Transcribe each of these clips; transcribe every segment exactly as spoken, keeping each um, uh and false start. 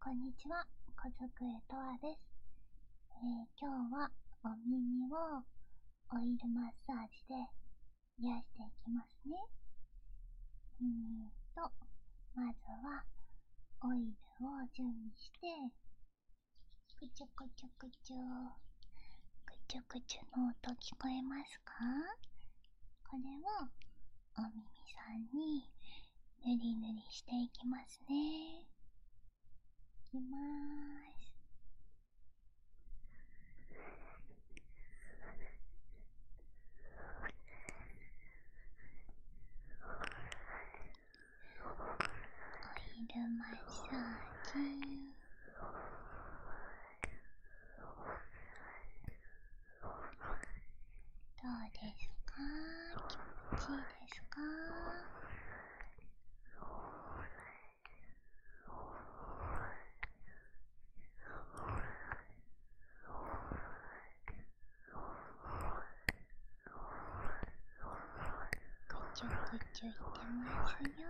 こんにちは、家族へとわです。えー、今日はお耳をオイルマッサージで癒していきますね。うーんと、まずはオイルを準備して、くちゅくちゅくちゅ、くちゅくちゅの音聞こえますか？これをお耳さんにぬりぬりしていきますね。いきまーす。オイルマッサージ。どうですか？気持ちいいですか？ぐちゅぐちゅいってますよ。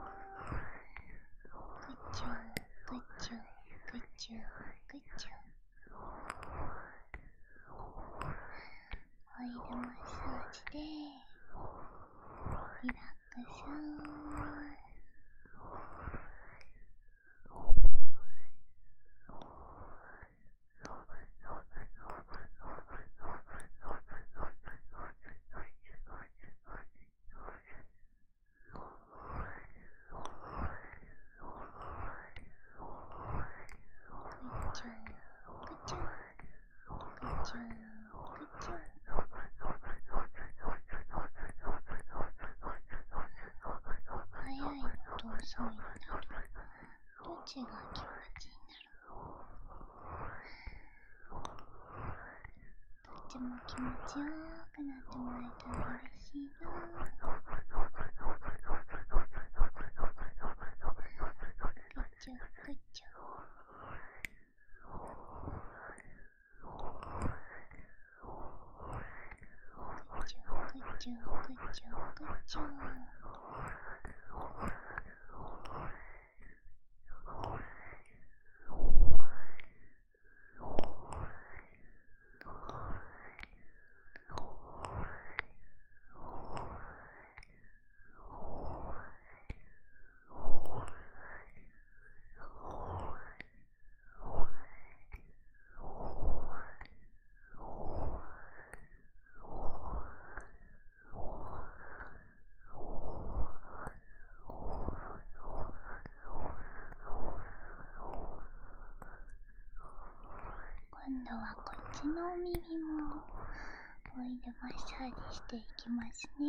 ぐちゅぐちゅぐちゅぐちゅ。オイルマッサージでリラックス。ぐちゅぐちゅぐちゅぐちゅ。早いのと遅いのだとどっちが気持ちいいんだろう。どっちも気持ちよくなってもらえたら嬉しいな。ぐちゅぐちゅ。ぐちゅぐちゅぐちゅぐちゅ。今度はこっちのお耳もオイルマッサージしていきますね。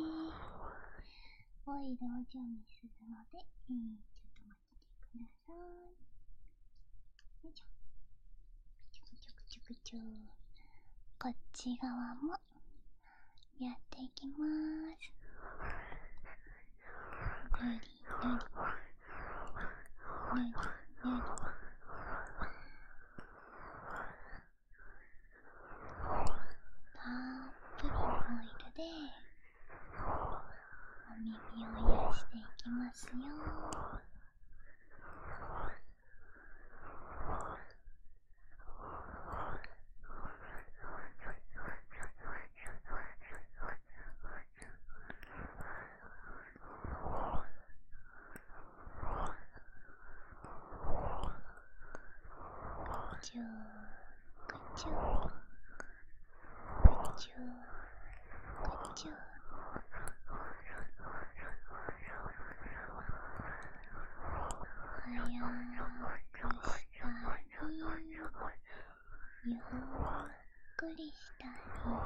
オイルを準備するので、えー、ちょっと待っててください。よいしょ。くちゅくちゅくちゅくちゅ。こっち側もやっていきまーす。ぬりぬりぬりぬり。たっぷりのオイルでお耳を癒していきますよ。ぐちゅぐちゅぐちゅぐちゅ。早くしたりゆっくりしたり、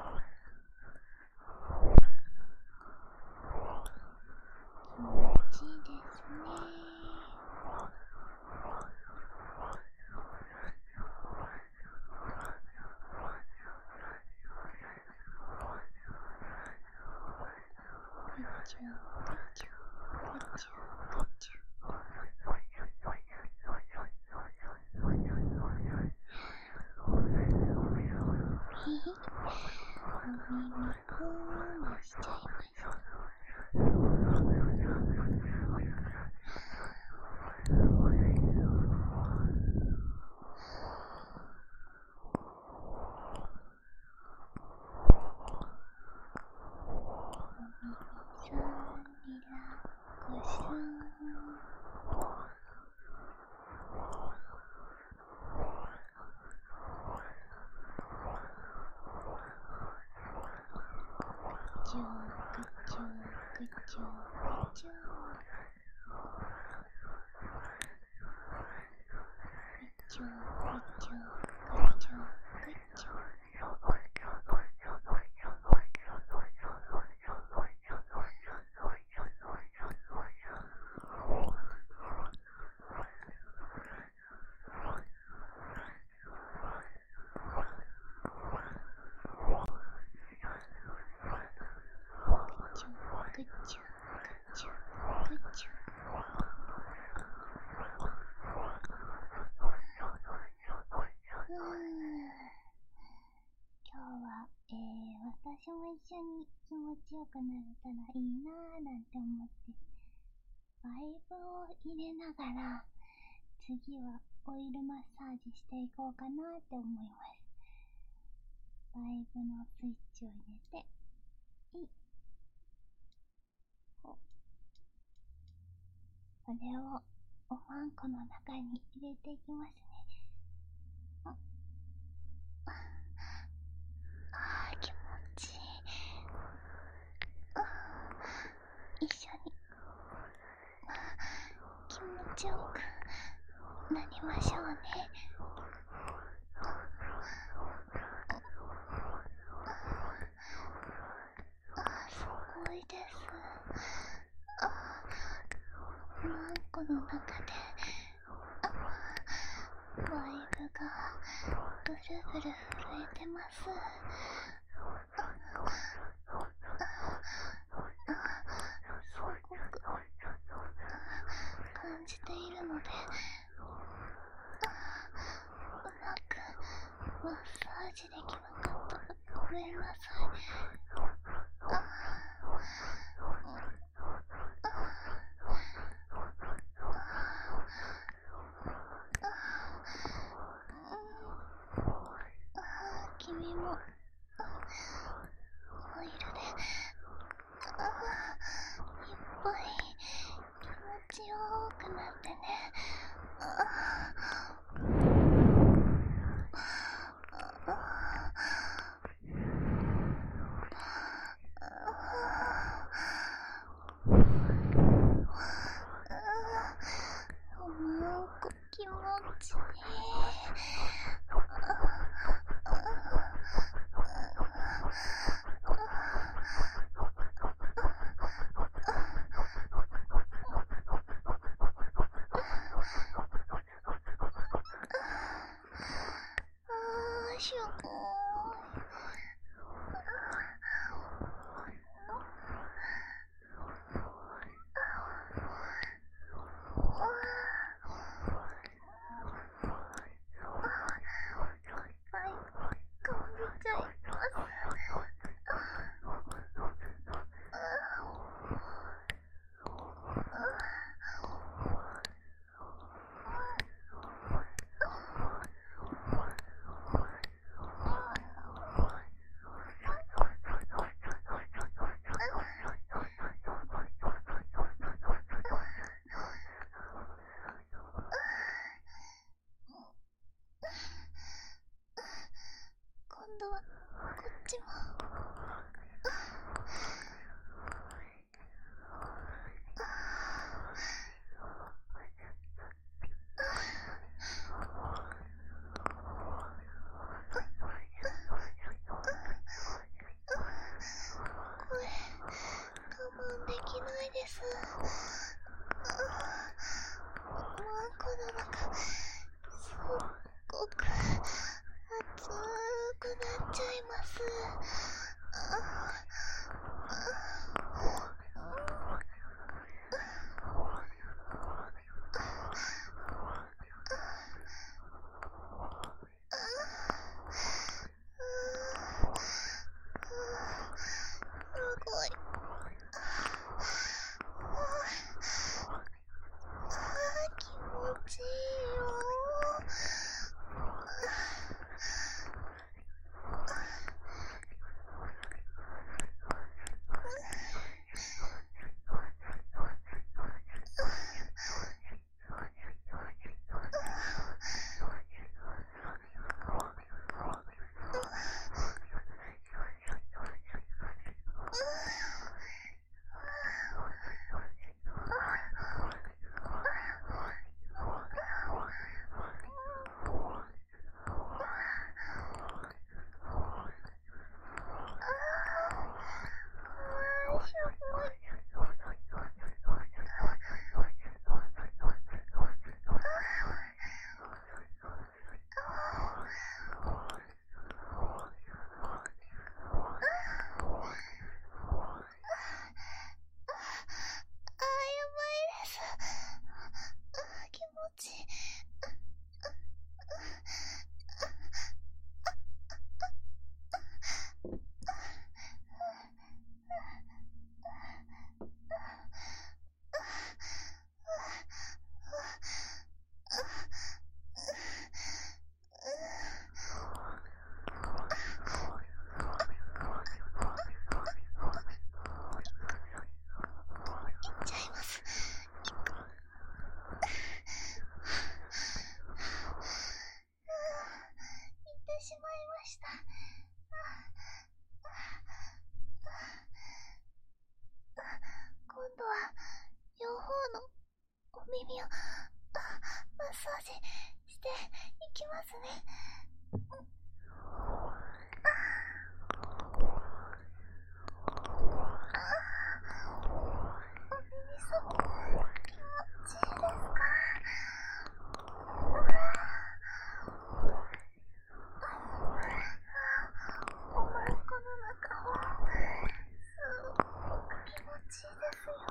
気持ちいいですね。ぐちゅぐちゅぐちゅぐちゅ。ひひ、お耳くーましちゃいました。 ちゅぐちゅぐちゅぐちゅぐちゅぐちゅぐちゅぐちゅぐちゅ。ふぅ、今日は、えー、私も一緒に気持ちよくなれたらいいなーなんて思ってバイブを入れながら次はオイルマッサージしていこうかなって思います。バイブのスイッチを入れて、いいほこれをおまんこの中に入れていきますね。ああー、気持ちいい。一緒に気持ちよくなりましょうね。あ、すごいです。あ、マンコの中であバイブがブルブル震えてます。すごく感じているのでうまくマッサージできなかったらごめんなさい。あ君もオイルであいっぱい気持ちよくなってね。あおまんこ気持ちいい。あー、すごい。はい、かぶっちゃいます。今度はこっちも。これ我慢できないです。マンコの中すっごく熱くなっちゃいます。 していきますね。お耳さん、気持ちいいですか？おまんこの中はすっごく気持ちいいですよ。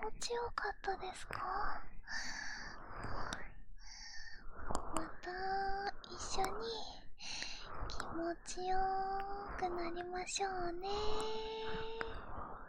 ちよかったですか？また一緒に気持ちよくなりましょうね。